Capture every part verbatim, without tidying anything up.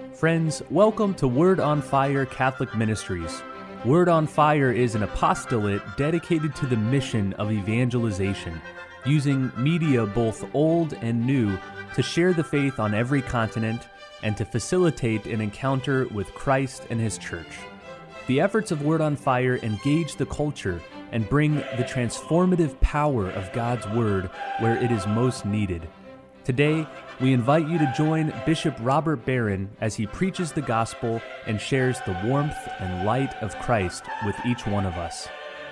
Friends, welcome to Word on Fire Catholic Ministries. Word on Fire is an apostolate dedicated to the mission of evangelization, using media both old and new to share the faith on every continent and to facilitate an encounter with Christ and His Church. The efforts of Word on Fire engage the culture and bring the transformative power of God's Word where it is most needed. Today, we invite you to join Bishop Robert Barron as he preaches the gospel and shares the warmth and light of Christ with each one of us.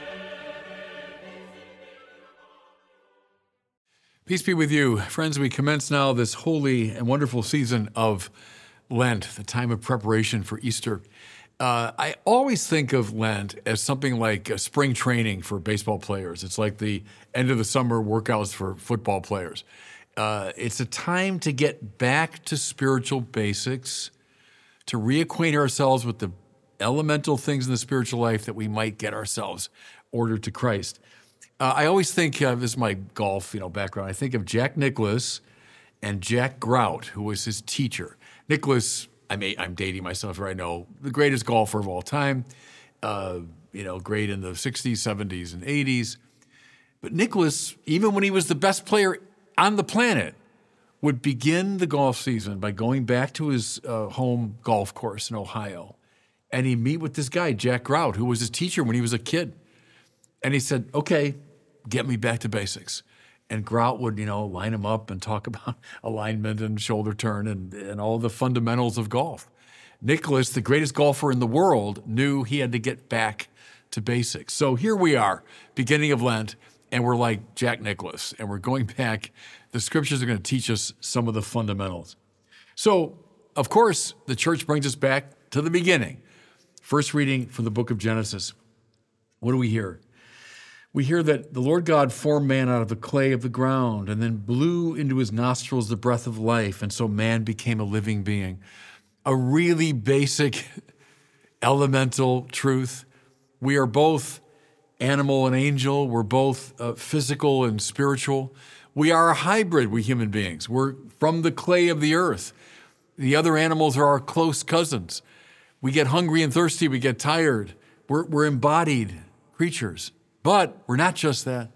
Peace be with you. Friends, we commence now this holy and wonderful season of Lent, the time of preparation for Easter. Uh, I always think of Lent as something like a spring training for baseball players. It's like the end of the summer workouts for football players. Uh, it's a time to get back to spiritual basics, to reacquaint ourselves with the elemental things in the spiritual life that we might get ourselves ordered to Christ. Uh, I always think, uh, this is my golf you know, background, I think of Jack Nicklaus and Jack Grout, who was his teacher. Nicklaus, I may, I'm dating myself here, I know, the greatest golfer of all time, uh, you know, great in the sixties, seventies, and eighties. But Nicklaus, even when he was the best player on the planet, would begin the golf season by going back to his uh, home golf course in Ohio. And he'd meet with this guy, Jack Grout, who was his teacher when he was a kid. And he said, okay, get me back to basics. And Grout would, you know, line him up and talk about alignment and shoulder turn and, and all the fundamentals of golf. Nicklaus, the greatest golfer in the world, knew he had to get back to basics. So here we are, beginning of Lent, and we're like Jack Nicklaus, and we're going back. The scriptures are going to teach us some of the fundamentals. So, of course, the church brings us back to the beginning. First reading from the book of Genesis. What do we hear? We hear that the Lord God formed man out of the clay of the ground and then blew into his nostrils the breath of life, and so man became a living being. A really basic, elemental truth. We are both animal and angel. We're both uh, physical and spiritual. We are a hybrid, we human beings. We're from the clay of the earth. The other animals are our close cousins. We get hungry and thirsty. We get tired. We're, we're embodied creatures. But we're not just that.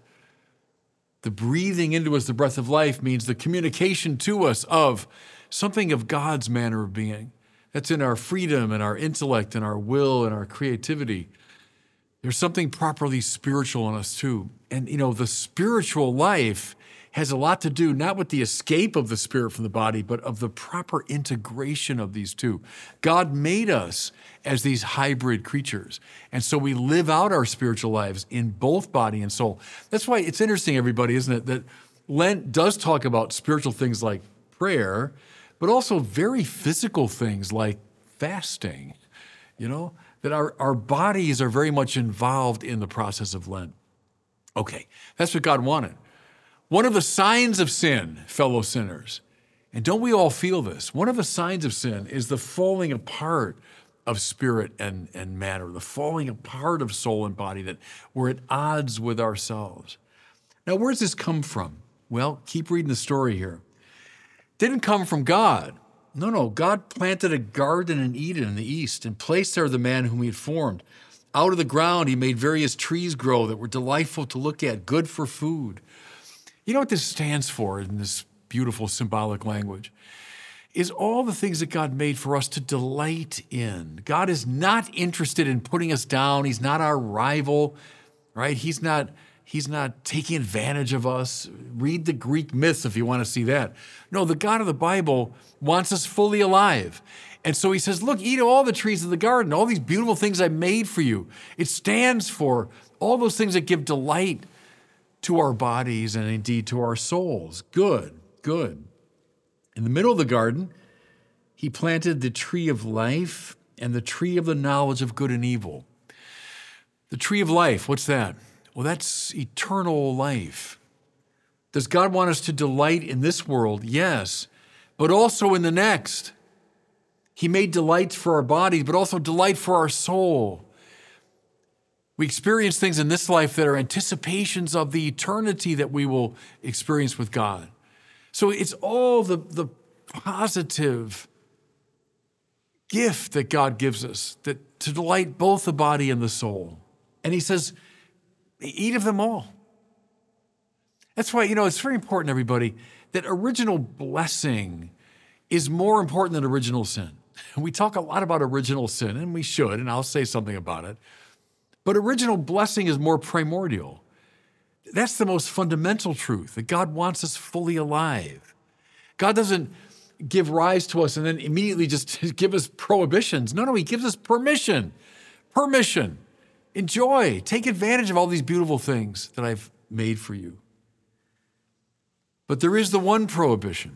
The breathing into us the breath of life means the communication to us of something of God's manner of being. That's in our freedom and our intellect and our will and our creativity. There's something properly spiritual in us too. And, you know, the spiritual life has a lot to do not with the escape of the spirit from the body, but of the proper integration of these two. God made us as these hybrid creatures. And so we live out our spiritual lives in both body and soul. That's why it's interesting, everybody, isn't it, that Lent does talk about spiritual things like prayer, but also very physical things like fasting, you know? That our, our bodies are very much involved in the process of Lent. Okay, that's what God wanted. One of the signs of sin, fellow sinners, and don't we all feel this? One of the signs of sin is the falling apart of spirit and, and matter, the falling apart of soul and body, that we're at odds with ourselves. Now, where does this come from? Well, keep reading the story here. It didn't come from God. No, no, God planted a garden in Eden in the east and placed there the man whom he had formed. Out of the ground, he made various trees grow that were delightful to look at, good for food. You know what this stands for in this beautiful symbolic language? Is all the things that God made for us to delight in. God is not interested in putting us down. He's not our rival, right? He's not He's not taking advantage of us. Read the Greek myths if you want to see that. No, the God of the Bible wants us fully alive. And so he says, look, eat all the trees of the garden, all these beautiful things I made for you. It stands for all those things that give delight to our bodies and indeed to our souls. Good, good. In the middle of the garden, he planted the tree of life and the tree of the knowledge of good and evil. The tree of life, what's that? Well, that's eternal life. Does God want us to delight in this world? Yes, but also in the next. He made delights for our bodies, but also delight for our soul. We experience things in this life that are anticipations of the eternity that we will experience with God. So it's all the, the positive gift that God gives us that to delight both the body and the soul. And he says, eat of them all. That's why, you know, it's very important, everybody, that original blessing is more important than original sin. We talk a lot about original sin, and we should, and I'll say something about it. But original blessing is more primordial. That's the most fundamental truth, that God wants us fully alive. God doesn't give rise to us and then immediately just give us prohibitions. No, no, he gives us permission. Permission. Enjoy. Take advantage of all these beautiful things that I've made for you. But there is the one prohibition.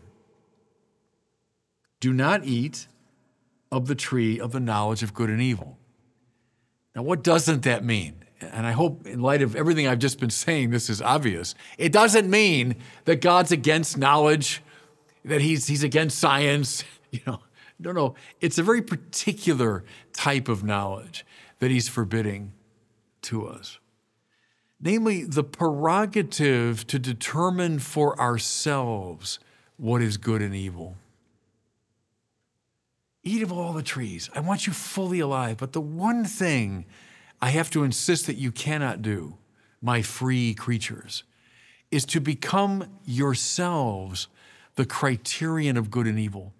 Do not eat of the tree of the knowledge of good and evil. Now, what doesn't that mean? And I hope in light of everything I've just been saying, this is obvious. It doesn't mean that God's against knowledge, that he's, he's against science. You know, no, no. It's a very particular type of knowledge that he's forbidding to us. Namely, the prerogative to determine for ourselves what is good and evil. Eat of all the trees. I want you fully alive. But the one thing I have to insist that you cannot do, my free creatures, is to become yourselves the criterion of good and evil.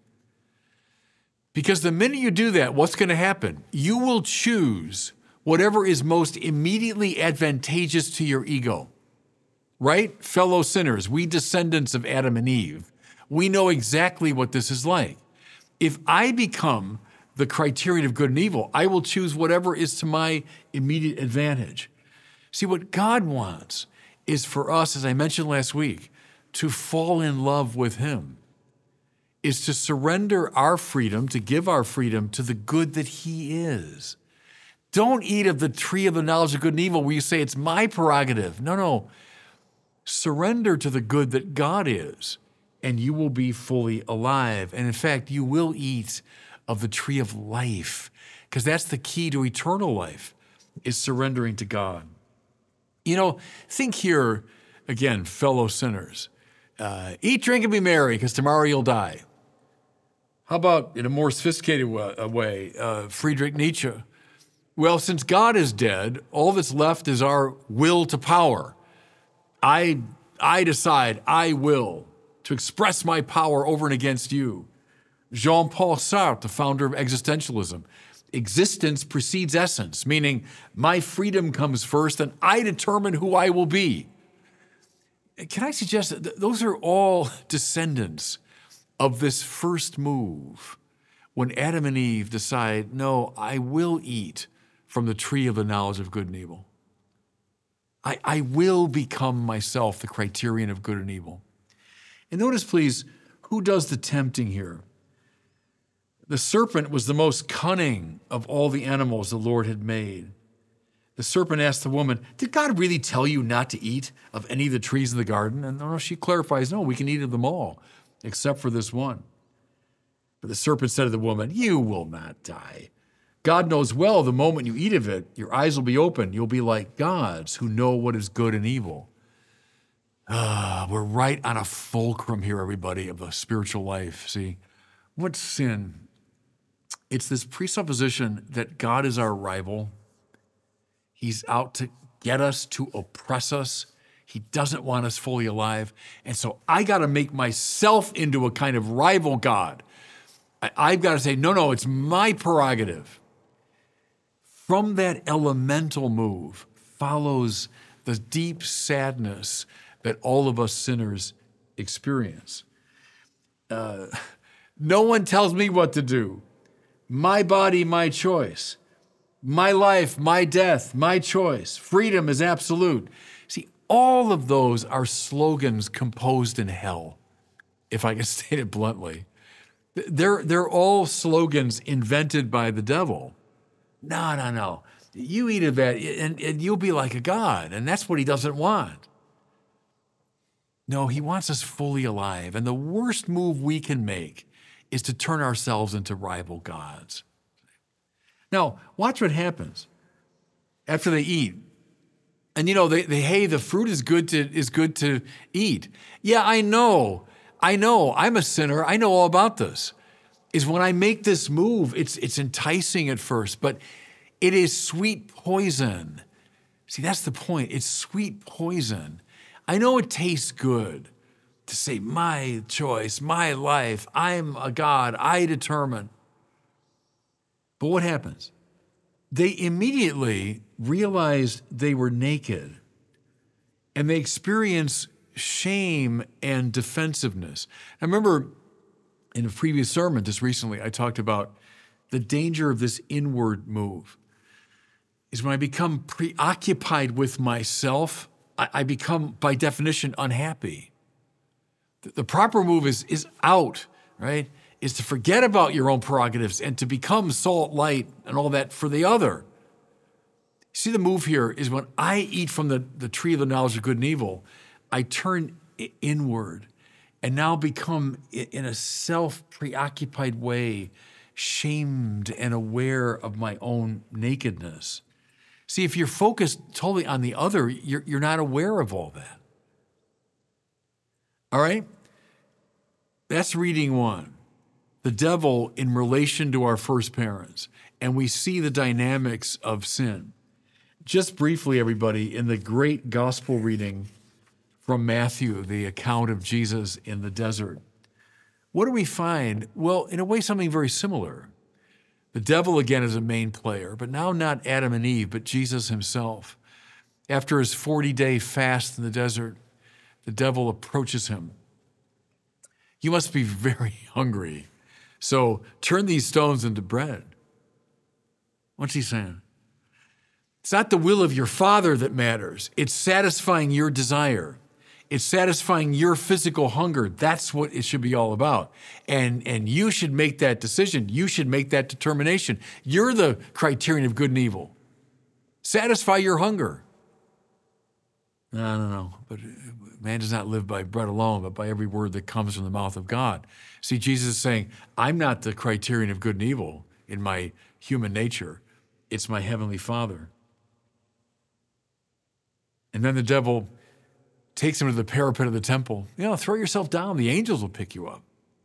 Because the minute you do that, what's going to happen? You will choose whatever is most immediately advantageous to your ego. Right? Fellow sinners, we descendants of Adam and Eve, we know exactly what this is like. If I become the criterion of good and evil, I will choose whatever is to my immediate advantage. See, what God wants is for us, as I mentioned last week, to fall in love with him, is to surrender our freedom, to give our freedom to the good that he is. Don't eat of the tree of the knowledge of good and evil where you say it's my prerogative. No, no. Surrender to the good that God is, and you will be fully alive. And in fact, you will eat of the tree of life, because that's the key to eternal life, is surrendering to God. You know, think here, again, fellow sinners. Uh, eat, drink, and be merry, because tomorrow you'll die. How about, in a more sophisticated way, uh, Friedrich Nietzsche? Well, since God is dead, all that's left is our will to power. I, I decide, I will, to express my power over and against you. Jean-Paul Sartre, the founder of existentialism. Existence precedes essence, meaning my freedom comes first and I determine who I will be. Can I suggest that th- those are all descendants of this first move when Adam and Eve decide, no, I will eat from the tree of the knowledge of good and evil. I, I will become myself the criterion of good and evil. And notice, please, who does the tempting here? The serpent was the most cunning of all the animals the Lord had made. The serpent asked the woman, did God really tell you not to eat of any of the trees in the garden? And no, she clarifies, no, we can eat of them all, except for this one. But the serpent said to the woman, you will not die. God knows well the moment you eat of it, your eyes will be open. You'll be like gods who know what is good and evil. Ah, we're right on a fulcrum here, everybody, of the spiritual life. See, what's sin? It's this presupposition that God is our rival. He's out to get us, to oppress us. He doesn't want us fully alive. And so I got to make myself into a kind of rival God. I, I've got to say, no, no, it's my prerogative. From that elemental move follows the deep sadness that all of us sinners experience. Uh, no one tells me what to do. My body, my choice. My life, my death, my choice. Freedom is absolute. See, all of those are slogans composed in hell, if I can state it bluntly. They're, they're all slogans invented by the devil. No, no, no. You eat of that and, and you'll be like a god, and that's what he doesn't want. No, he wants us fully alive, and the worst move we can make is to turn ourselves into rival gods. Now, watch what happens after they eat. And you know, they, they hey, the fruit is good to is good to eat. Yeah, I know. I know. I'm a sinner. I know all about this. is when I make this move, it's, it's enticing at first, but it is sweet poison. See, that's the point. It's sweet poison. I know it tastes good to say, my choice, my life, I'm a God, I determine. But what happens? They immediately realized they were naked, and they experience shame and defensiveness. I remember in a previous sermon just recently, I talked about the danger of this inward move. Is when I become preoccupied with myself, I, I become, by definition, unhappy. The, the proper move is, is out, right? Is to forget about your own prerogatives and to become salt, light, and all that for the other. See, the move here is when I eat from the, the tree of the knowledge of good and evil, I turn inward and now become, in a self-preoccupied way, shamed and aware of my own nakedness. See, if you're focused totally on the other, you're, you're not aware of all that. All right? That's reading one. The devil in relation to our first parents. And we see the dynamics of sin. Just briefly, everybody, in the great gospel reading from Matthew, the account of Jesus in the desert, what do we find? Well, in a way, something very similar. The devil, again, is a main player, but now not Adam and Eve, but Jesus himself. After his forty-day fast in the desert, the devil approaches him. You must be very hungry, so turn these stones into bread. What's he saying? It's not the will of your Father that matters. It's satisfying your desire. It's satisfying your physical hunger. That's what it should be all about. And, and you should make that decision. You should make that determination. You're the criterion of good and evil. Satisfy your hunger. No, no, no. But man does not live by bread alone, but by every word that comes from the mouth of God. See, Jesus is saying, I'm not the criterion of good and evil in my human nature. It's my heavenly Father. And then the devil takes him to the parapet of the temple. You know, throw yourself down. The angels will pick you up.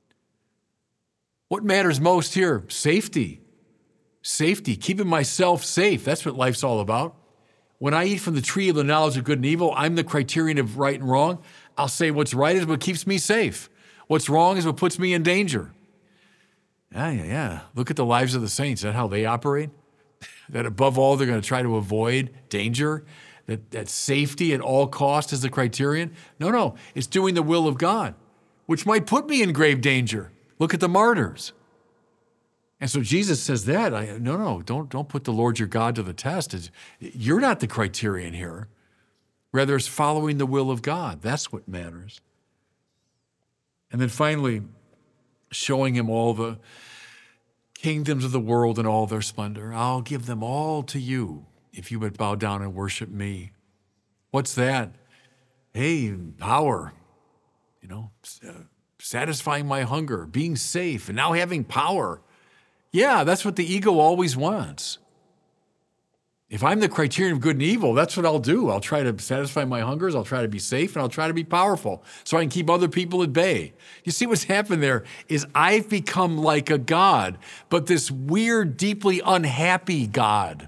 What matters most here? Safety. Safety. Keeping myself safe. That's what life's all about. When I eat from the tree of the knowledge of good and evil, I'm the criterion of right and wrong. I'll say what's right is what keeps me safe. What's wrong is what puts me in danger. Yeah, yeah, yeah. Look at the lives of the saints. Is that how they operate? That above all, they're going to try to avoid danger? That, that safety at all costs is the criterion? No, no. It's doing the will of God, which might put me in grave danger. Look at the martyrs. And so Jesus says that. I, no, no, don't, don't put the Lord your God to the test. It's, you're not the criterion here. Rather, it's following the will of God. That's what matters. And then finally, showing him all the kingdoms of the world and all their splendor. I'll give them all to you if you would bow down and worship me. What's that? Hey, power, you know, uh, satisfying my hunger, being safe, and now having power. Yeah, that's what the ego always wants. If I'm the criterion of good and evil, that's what I'll do. I'll try to satisfy my hungers, I'll try to be safe, and I'll try to be powerful so I can keep other people at bay. You see what's happened there is I've become like a God, but this weird, deeply unhappy God.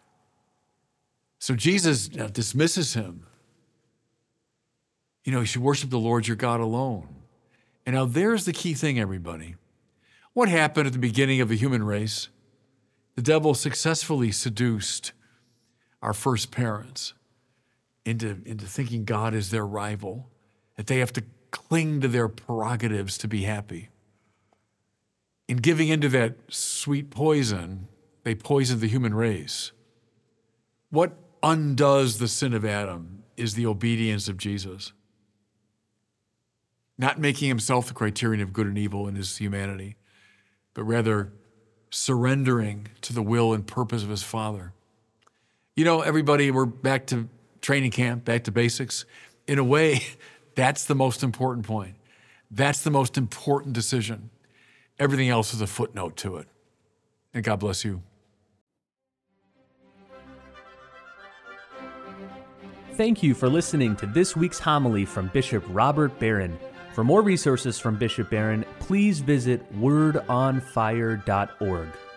So Jesus dismisses him. You know, you should worship the Lord your God alone. And now there's the key thing, everybody. What happened at the beginning of the human race? The devil successfully seduced our first parents into, into thinking God is their rival, that they have to cling to their prerogatives to be happy. In giving into that sweet poison, they poisoned the human race. What undoes the sin of Adam is the obedience of Jesus. Not making himself the criterion of good and evil in his humanity, but rather surrendering to the will and purpose of his Father. You know, everybody, we're back to training camp, back to basics. In a way, that's the most important point. That's the most important decision. Everything else is a footnote to it. And God bless you. Thank you for listening to this week's homily from Bishop Robert Barron. For more resources from Bishop Barron, please visit word on fire dot org.